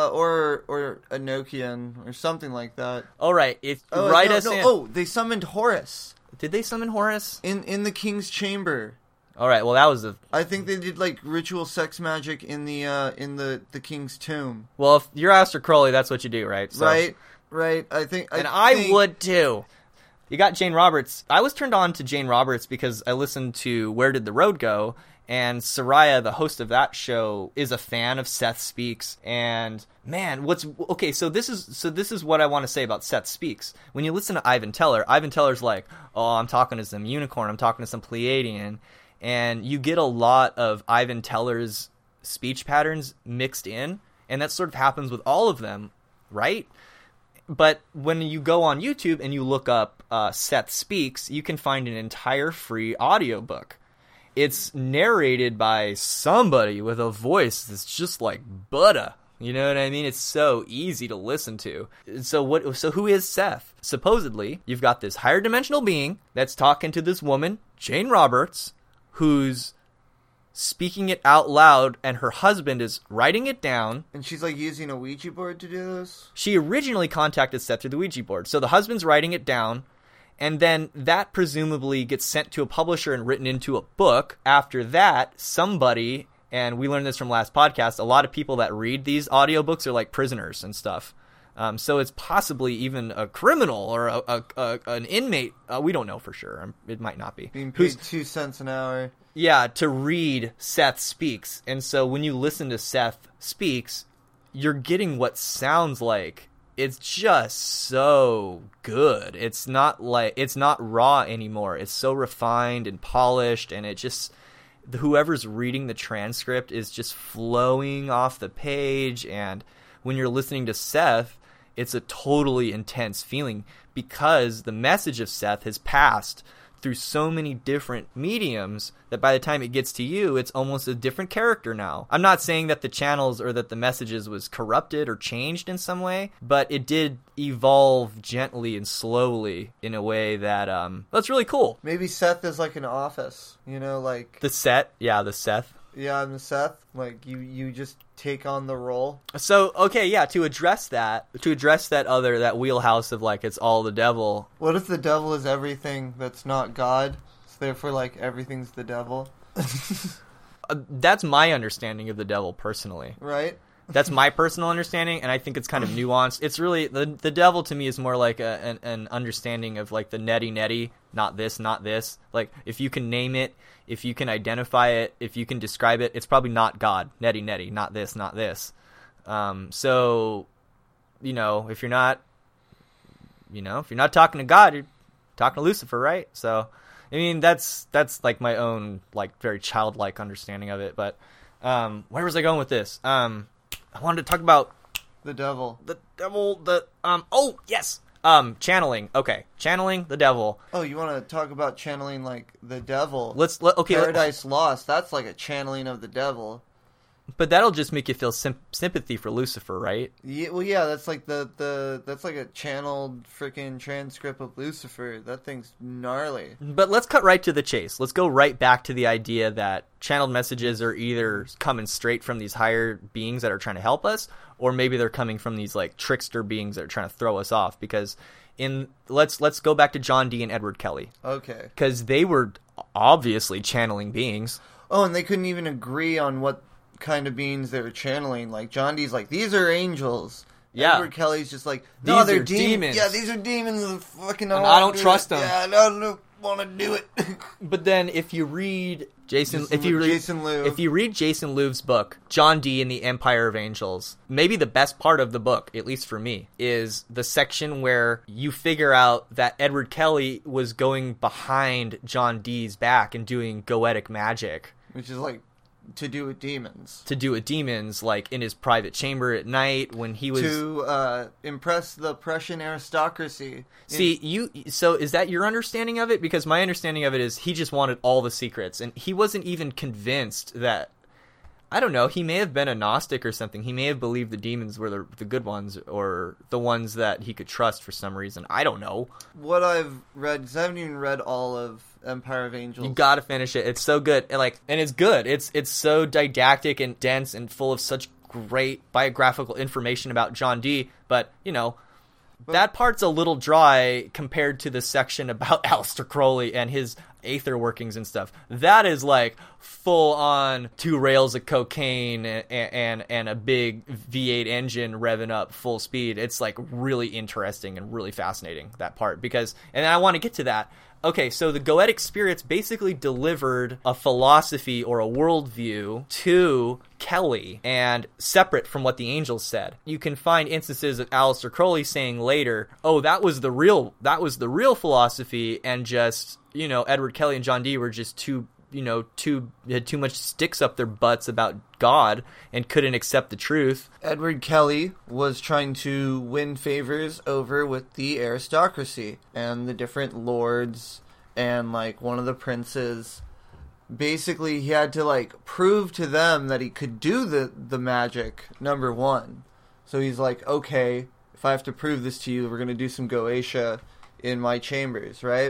Or Enochian or something like that. All right, in. Oh, they summoned Horus Did they summon Horus? in the King's Chamber. All right, well that was I think they did like ritual sex magic in the King's tomb. well, if you're Aleister Crowley, that's what you do, right? So, Right. I think would too. You got Jane Roberts. I was turned on to Jane Roberts because I listened to Where Did the Road Go? And Soraya, the host of that show, is a fan of Seth Speaks. And man, so this is what I want to say about Seth Speaks. When you listen to Ivan Teller's like, oh, I'm talking to some unicorn, I'm talking to some Pleiadian, and you get a lot of Ivan Teller's speech patterns mixed in, and that sort of happens with all of them, right? But when you go on YouTube and you look up Seth Speaks, you can find an entire free audiobook. It's narrated by somebody with a voice that's just like butter. You know what I mean? It's so easy to listen to. So who is Seth? Supposedly, you've got this higher dimensional being that's talking to this woman, Jane Roberts, who's speaking it out loud, and her husband is writing it down. And she's like using a Ouija board to do this? She originally contacted Seth through the Ouija board. So the husband's writing it down, and then that presumably gets sent to a publisher and written into a book. After that, somebody, and we learned this from last podcast, a lot of people that read these audiobooks are like prisoners and stuff. So it's possibly even a criminal or an inmate. We don't know for sure. It might not be. Being paid 2 cents an hour. Yeah, to read Seth Speaks. And so when you listen to Seth Speaks, you're getting what sounds like. It's just so good. It's not raw anymore. It's so refined and polished, and it just, whoever's reading the transcript is just flowing off the page. And when you're listening to Seth, it's a totally intense feeling because the message of Seth has passed through so many different mediums that by the time it gets to you, it's almost a different character now. I'm not saying that the channels or that the messages was corrupted or changed in some way, but it did evolve gently and slowly in a way that that's really cool. Maybe Seth is like an office, like the Seth. Yeah, the Seth. Yeah, I'm the Seth. Like you just take on the role. So okay, yeah. To address that that wheelhouse of like it's all the devil. What if the devil is everything that's not God? So therefore, like everything's the devil. That's my understanding of the devil personally. Right. That's my personal understanding, and I think it's kind of nuanced. It's really the devil to me is more like an understanding of like the neti, not this, not this. Like if you can name it, if you can identify it, if you can describe it, it's probably not God. Neti, not this, not this. So, if you're not talking to God, you're talking to Lucifer, right? So, I mean, that's like my own like very childlike understanding of it. But where was I going with this? I wanted to talk about the devil. Oh yes. Channeling. Okay, channeling the devil. Oh, you want to talk about channeling like the devil? Okay. Paradise Lost. That's like a channeling of the devil. But that'll just make you feel sympathy for Lucifer, right? Yeah. Well, yeah. That's like that's like a channeled freaking transcript of Lucifer. That thing's gnarly. But let's cut right to the chase. Let's go right back to the idea that channeled messages are either coming straight from these higher beings that are trying to help us, or maybe they're coming from these like trickster beings that are trying to throw us off. Because let's go back to John Dee and Edward Kelly. Okay. Because they were obviously channeling beings. Oh, and they couldn't even agree on what kind of beings they were channeling. Like, John Dee's like, these are angels. Yeah. Edward Kelly's just like, no, These they're are demons. Yeah, these are demons. Fucking And I don't trust them. Yeah, I don't want to do it. But then if you read Jason Louv, if you read Jason Louv's book, John Dee and the Empire of Angels, maybe the best part of the book, at least for me, is the section where you figure out that Edward Kelly was going behind John Dee's back and doing goetic magic. Which is like to do with demons. To do with demons, like in his private chamber at night when he was... To impress the Prussian aristocracy. See, so is that your understanding of it? Because my understanding of it is he just wanted all the secrets, and he wasn't even convinced that... I don't know, he may have been a Gnostic or something. He may have believed the demons were the good ones, or the ones that he could trust for some reason. I don't know. What I've read, because I haven't even read all of Empire of Angels. You gotta finish it. It's so good. And it's good. It's so didactic and dense and full of such great biographical information about John Dee, but, that part's a little dry compared to the section about Aleister Crowley and his aether workings and stuff. That is like full on 2 rails of cocaine and a big V8 engine revving up full speed. It's like really interesting and really fascinating, that part, because, and I want to get to that. Okay, so the Goetic spirits basically delivered a philosophy or a worldview to Kelly, and separate from what the angels said. You can find instances of Aleister Crowley saying later, "Oh, that was the real philosophy," and just Edward Kelly and John Dee were just had too much sticks up their butts about God and couldn't accept the truth. Edward Kelly was trying to win favors over with the aristocracy and the different lords and like one of the princes. Basically, he had to like prove to them that he could do the magic, number one. So he's like, okay, if I have to prove this to you, we're going to do some Goetia in my chambers, right?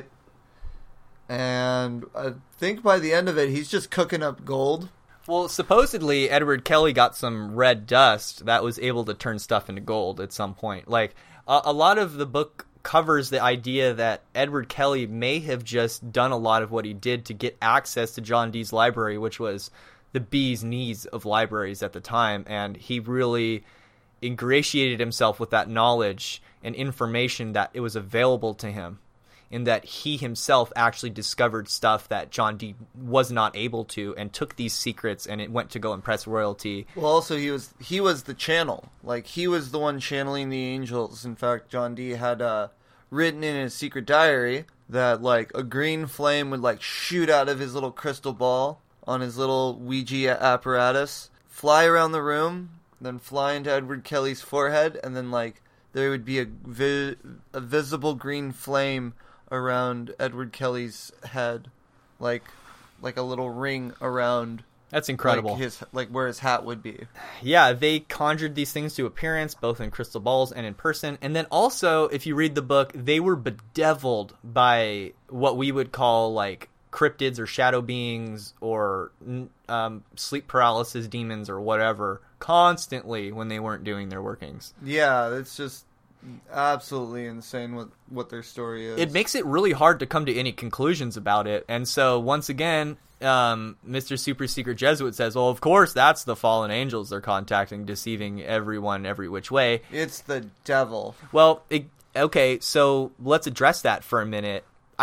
And I think by the end of it, he's just cooking up gold. Well, supposedly, Edward Kelly got some red dust that was able to turn stuff into gold at some point. Like, a lot of the book covers the idea that Edward Kelly may have just done a lot of what he did to get access to John Dee's library, which was the bee's knees of libraries at the time, and he really ingratiated himself with that knowledge and information that it was available to him, in that he himself actually discovered stuff that John Dee was not able to, and took these secrets and it went to go impress royalty. Well, also he was the channel. Like, he was the one channeling the angels. In fact, John Dee had written in his secret diary that like a green flame would like shoot out of his little crystal ball on his little Ouija apparatus, fly around the room, then fly into Edward Kelly's forehead, and then like there would be a visible green flame around Edward Kelly's head, like a little ring around. That's incredible. Like where his hat would be. Yeah, they conjured these things to appearance, both in crystal balls and in person. And then also, if you read the book, they were bedeviled by what we would call like cryptids or shadow beings or sleep paralysis demons or whatever, constantly when they weren't doing their workings. Yeah, it's just absolutely insane what their story is. It makes it really hard to come to any conclusions about it. And so once again, Mr. Super Secret Jesuit says, well, of course that's the fallen angels they're contacting, deceiving everyone every which way. It's the devil. Well, okay, so let's address that for a minute.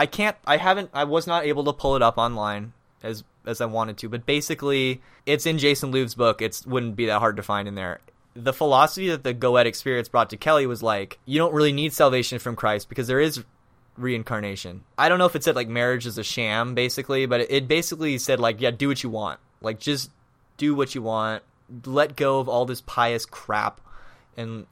I was not able to pull it up online as I wanted to, but basically it's in Jason Louv's book. It wouldn't be that hard to find in there. The philosophy that the Goetic spirits brought to Kelly was like, you don't really need salvation from Christ because there is reincarnation. I don't know if it said like marriage is a sham, basically, but it basically said like, yeah, do what you want. Like, just do what you want. Let go of all this pious crap. And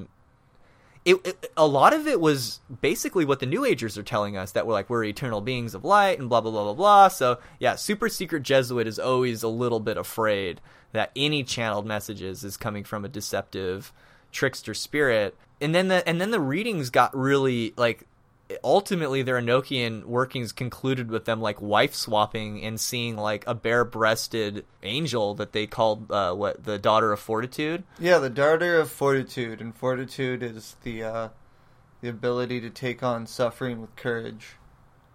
a lot of it was basically what the New Agers are telling us, that we're eternal beings of light and blah, blah, blah, blah, blah. So, yeah, Super Secret Jesuit is always a little bit afraid that any channeled messages is coming from a deceptive trickster spirit. And then the readings got really, like, ultimately their Enochian workings concluded with them, like, wife swapping and seeing, like, a bare-breasted angel that they called, the Daughter of Fortitude? Yeah, the Daughter of Fortitude. And fortitude is the ability to take on suffering with courage.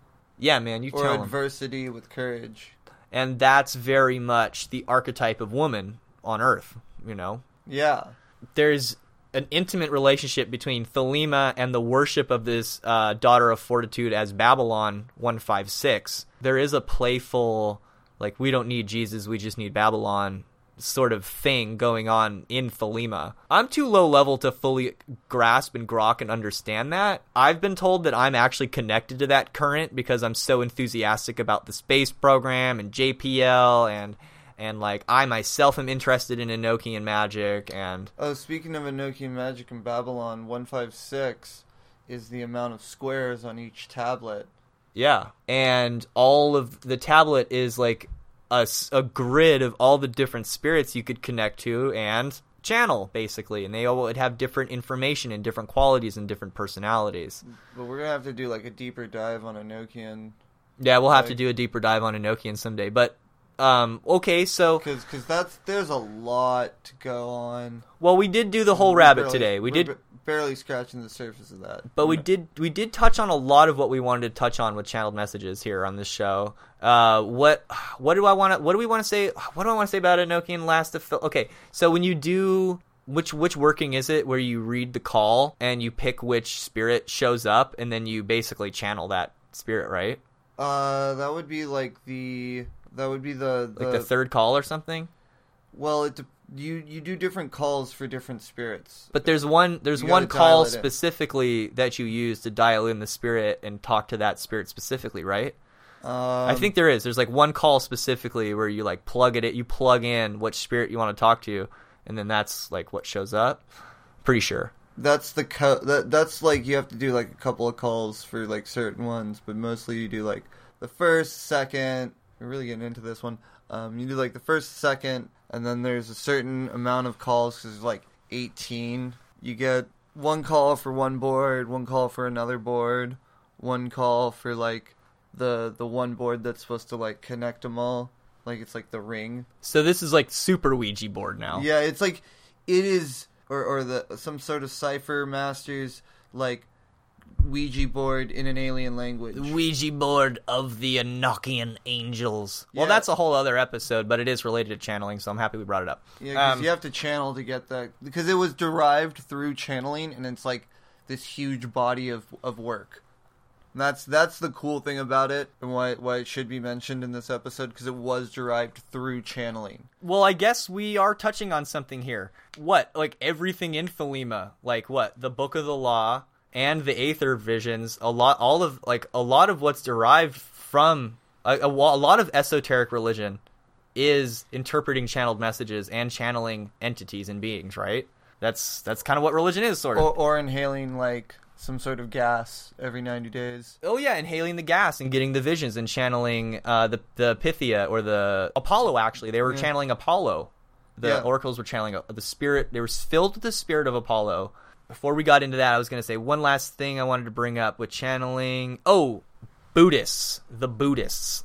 Yeah, man, you or tell him. adversity with courage. And that's very much the archetype of woman on Earth, you know? Yeah. There's an intimate relationship between Thelema and the worship of this daughter of fortitude as Babylon 156. There is a playful, like, we don't need Jesus, we just need Babylon sort of thing going on in Thelema. I'm too low level to fully grasp and grok and understand that. I've been told that I'm actually connected to that current because I'm so enthusiastic about the space program and JPL and like I myself am interested in Enochian magic. And Oh, speaking of Enochian magic in Babylon, 156 is the amount of squares on each tablet. yeah, and all of the tablet is like a grid of all the different spirits you could connect to and channel, basically, and they all would have different information and different qualities and different personalities. But we're gonna have to do like a deeper dive on Enochian, Yeah, we'll have to do a deeper dive on Enochian someday. But okay, so because there's a lot to go on. well, we did do the whole rabbit today. We're barely scratching the surface of that. But we did touch on a lot of what we wanted to touch on with channeled messages here on this show. What do I want to say? What do I want to say about Enochian last? Okay, so when you do which working is it where you read the call and you pick which spirit shows up and then you basically channel that spirit, right? That would be the the third call or something. Well, you do different calls for different spirits. But there's one gotta call dial it in. specifically that you use to dial in the spirit and talk to that spirit specifically, right? I think there is. There's like one call specifically where you like plug in which spirit you want to talk to, and then that's like what shows up. Pretty sure. That's that's like you have to do like a couple of calls for like certain ones, but mostly you do like the first, second. We're really getting into this one. You do like the first, second, and then there's a certain amount of calls because there's like 18. You get one call for one board, one call for another board, one call for like the one board that's supposed to like connect them all. Like it's like the ring. So this is like super Ouija board now. Yeah, it's like it is, or some sort of cipher masters like Ouija board in an alien language. Ouija board of the Enochian angels. Well, Yeah. that's a whole other episode, but it is related to channeling, so I'm happy we brought it up. Yeah, because you have to channel to get that, because it was derived through channeling, and it's like this huge body of work. And that's the cool thing about it, and why it should be mentioned in this episode, because it was derived through channeling. Well, I guess we are touching on something here. What? Like everything in Thelema, like what? The Book of the Law and the Aether visions, a lot of what's derived from a lot of esoteric religion is interpreting channeled messages and channeling entities and beings, right? That's kind of what religion is, sort of. Or inhaling like some sort of gas every 90 days. Oh yeah, inhaling the gas and getting the visions and channeling the Pythia or the Apollo. Actually, they were channeling Apollo. The oracles were channeling the spirit. They were filled with the spirit of Apollo. Before we got into that, I was going to say one last thing I wanted to bring up with channeling. Oh, Buddhists. The Buddhists.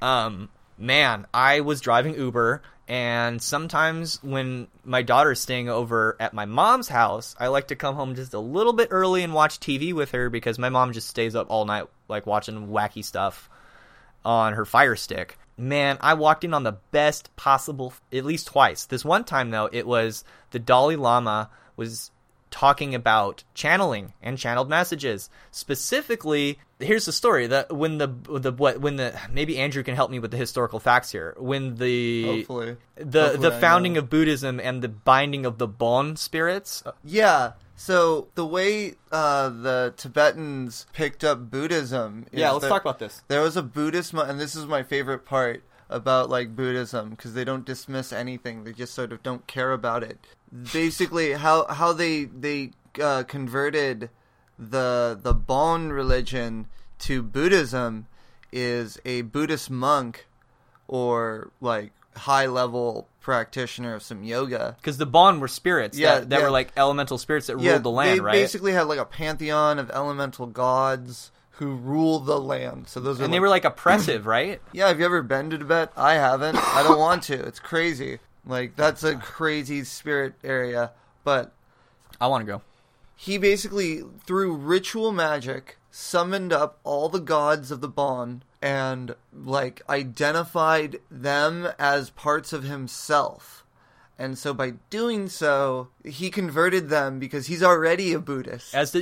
Man, I was driving Uber, and sometimes when my daughter's staying over at my mom's house, I like to come home just a little bit early and watch TV with her because my mom just stays up all night, like watching wacky stuff on her Fire Stick. Man, I walked in on the best possible, at least twice. This one time, though, it was the Dalai Lama was talking about channeling and channeled messages. Specifically, here's the story: that when maybe Andrew can help me with the historical facts here. When Hopefully the I founding know. of Buddhism and the binding of the Bon spirits. Yeah. So the way the Tibetans picked up Buddhism is Let's talk about this. There was a Buddhist, and this is my favorite part about like Buddhism, because they don't dismiss anything; they just sort of don't care about it. Basically, how they converted the Bon religion to Buddhism is a Buddhist monk or like high level practitioner of some yoga. Because the Bon were spirits that yeah. were like elemental spirits that ruled the land, they right? basically had like a pantheon of elemental gods who rule the land. So those are And they were like oppressive, right? Yeah, have you ever been to Tibet? I haven't. I don't want to. It's crazy. Like, that's a crazy spirit area. But I want to go. he basically, through ritual magic, summoned up all the gods of the Bon and, like, identified them as parts of himself. And so by doing so, he converted them because he's already a Buddhist. As the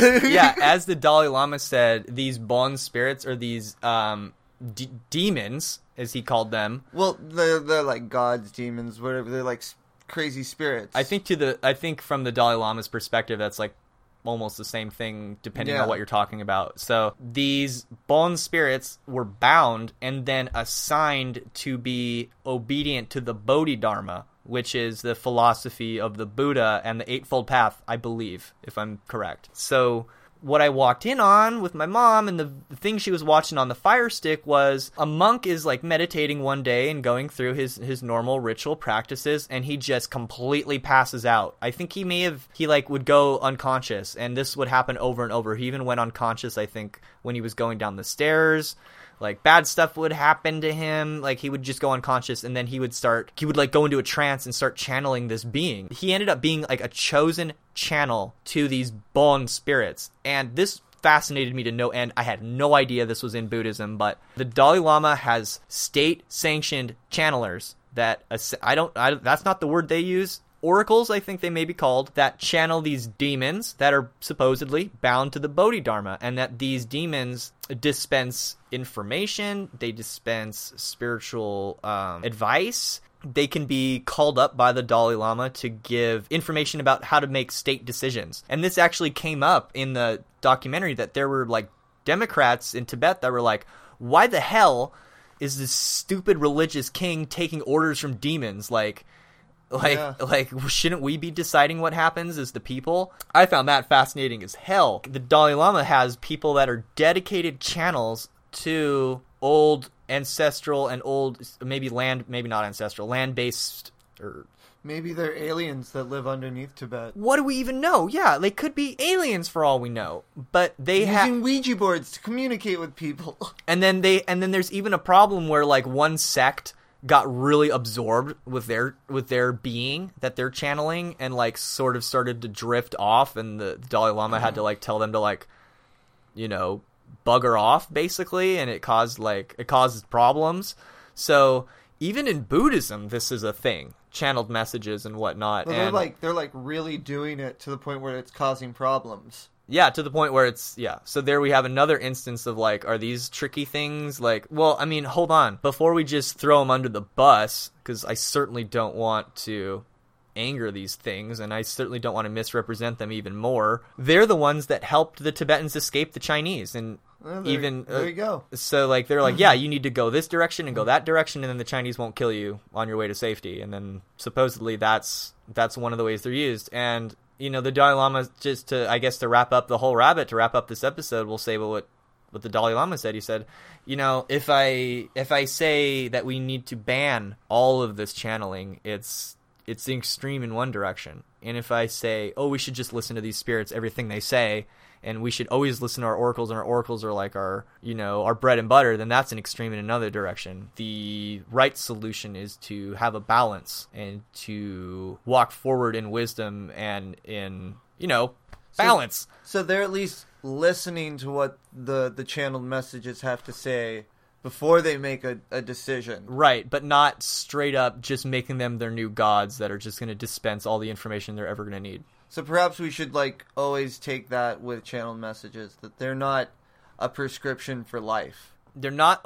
Dalai Lama said, these Bon spirits, or these demons, as he called them. Well, they're like gods, demons, whatever. They're like crazy spirits. I think from the Dalai Lama's perspective, that's like almost the same thing depending on what you're talking about. So these Bon spirits were bound and then assigned to be obedient to the Bodhidharma, which is the philosophy of the Buddha and the Eightfold Path, I believe, if I'm correct. So what I walked in on with my mom, and the thing she was watching on the Fire Stick, was a monk is like meditating one day and going through his normal ritual practices, and he just completely passes out. I think he would go unconscious, and this would happen over and over. He even went unconscious, I think, when he was going down the stairs. Like, bad stuff would happen to him. Like, he would just go unconscious, and then he would like go into a trance and start channeling this being. He ended up being like a chosen channel to these Bon spirits. And this fascinated me to no end. I had no idea this was in Buddhism, but the Dalai Lama has state-sanctioned channelers that, that's not the word they use. Oracles, I think they may be called, that channel these demons that are supposedly bound to the Bodhidharma, and that these demons dispense information, they dispense spiritual advice. They can be called up by the Dalai Lama to give information about how to make state decisions. And this actually came up in the documentary, that there were like Democrats in Tibet that were like, why the hell is this stupid religious king taking orders from demons? Like, shouldn't we be deciding what happens as the people? I found that fascinating as hell. The Dalai Lama has people that are dedicated channels to old ancestral and old, maybe not ancestral, land-based, or... Maybe they're aliens that live underneath Tibet. What do we even know? Yeah, they could be aliens for all we know. But they using Ouija boards to communicate with people. And then there's even a problem where, like, one sect got really absorbed with their being that they're channeling, and like sort of started to drift off, and the Dalai Lama had to like tell them to like, you know, bugger off basically, and it causes problems. So even in Buddhism, this is a thing, channeled messages and whatnot. Well, and they're like really doing it to the point where it's causing problems. Yeah, to the point where it's, yeah. So there we have another instance of, like, are these tricky things? Like, well, I mean, hold on. Before we just throw them under the bus, because I certainly don't want to anger these things, and I certainly don't want to misrepresent them even more. They're the ones that helped the Tibetans escape the Chinese, and there you go. So, like, they're like, yeah, you need to go this direction and go that direction, and then the Chinese won't kill you on your way to safety. And then supposedly that's one of the ways they're used. And you know, the Dalai Lama, just to, I guess, to wrap up the whole rabbit, to wrap up this episode, we'll say what the Dalai Lama said. He said, you know, if I say that we need to ban all of this channeling, it's the extreme in one direction. And if I say, oh, we should just listen to these spirits, everything they say, and we should always listen to our oracles, and our oracles are like our bread and butter, then that's an extreme in another direction. The right solution is to have a balance and to walk forward in wisdom and in, balance. So they're at least listening to what the channeled messages have to say before they make a decision. Right, but not straight up just making them their new gods that are just going to dispense all the information they're ever going to need. So perhaps we should always take that with channeled messages, that they're not a prescription for life. They're not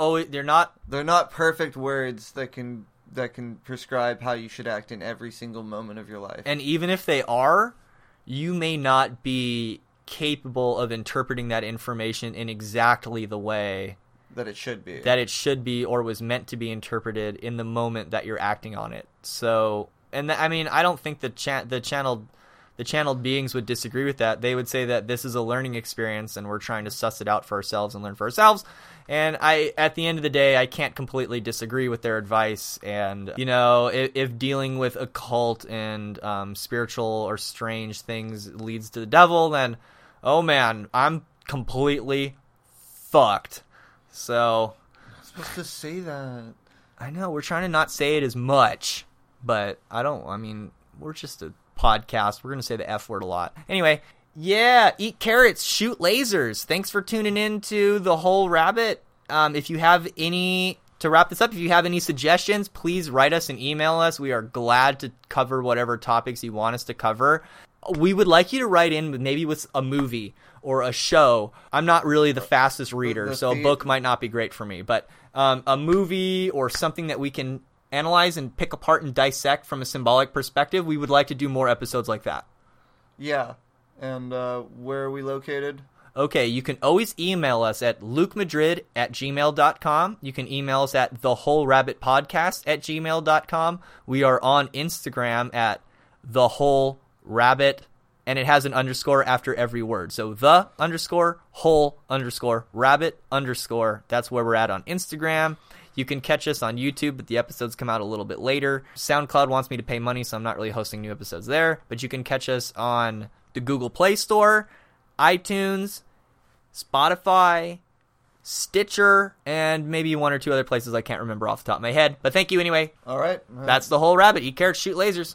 perfect words that can prescribe how you should act in every single moment of your life. And even if they are, you may not be capable of interpreting that information in exactly the way that it should be or was meant to be interpreted in the moment that you're acting on it. So, I don't think the channeled beings would disagree with that. They would say that this is a learning experience and we're trying to suss it out for ourselves and learn for ourselves. And at the end of the day, I can't completely disagree with their advice. And, if dealing with occult and spiritual or strange things leads to the devil, then, oh man, I'm completely fucked. So, I'm supposed to say that. I know, we're trying to not say it as much, but we're just a podcast. We're going to say the F word a lot. Anyway, Yeah, eat carrots, shoot lasers. Thanks for tuning in to The Whole Rabbit. If you have any, to wrap this up, if you have any suggestions, please write us and email us. We are glad to cover whatever topics you want us to cover. We would like you to write in maybe with a movie or a show. I'm not really the fastest reader, so a book might not be great for me. But a movie or something that we can analyze and pick apart and dissect from a symbolic perspective, we would like to do more episodes like that. Yeah. And where are we located? Okay, you can always email us at lukemadrid@gmail.com. You can email us at thewholeRabbitPodcast@gmail.com. We are on Instagram at thewholerabbit, and it has an underscore after every word. So the_whole_rabbit_. That's where we're at on Instagram. You can catch us on YouTube, but the episodes come out a little bit later. SoundCloud wants me to pay money, so I'm not really hosting new episodes there. But you can catch us on the Google Play Store, iTunes, Spotify, Stitcher, and maybe one or two other places I can't remember off the top of my head. But thank you anyway. All right. That's The Whole Rabbit. Eat carrots, shoot lasers.